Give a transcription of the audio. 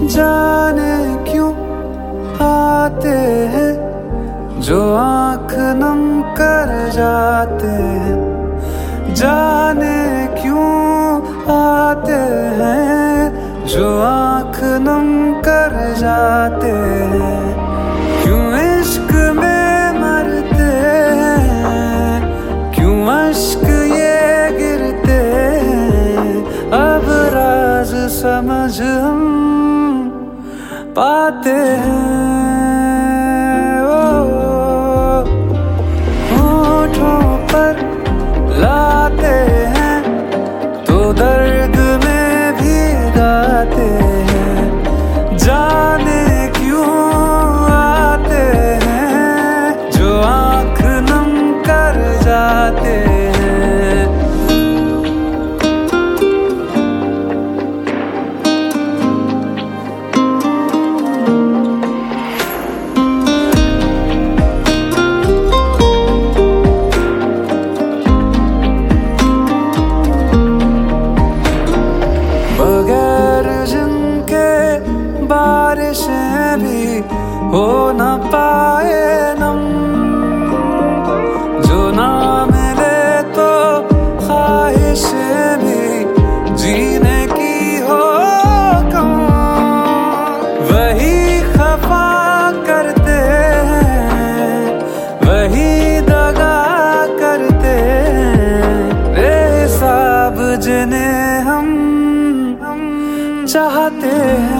जाने क्यों आते हैं जो आँख नम कर जाते हैं, जाने क्यों आते हैं जो आँख नम कर जाते हैं। क्यों इश्क में मरते हैं, क्यों अश्क ये गिरते हैं, अब राज समझ हम पाते हैं। होठों पर लाते हैं तो दर्द में भी गाते हैं, जाने क्यों आते हैं जो आँख नम कर जाते हैं। बगैर जिनके बारिशें भी हो न पाए नम, जो ना मिले तो ख्वाहिशें भी जीने की हो कम, वही खफा करते हैं, वही दगा करते हैं, बेहिसाब जिन्हें हम चाहते हैं।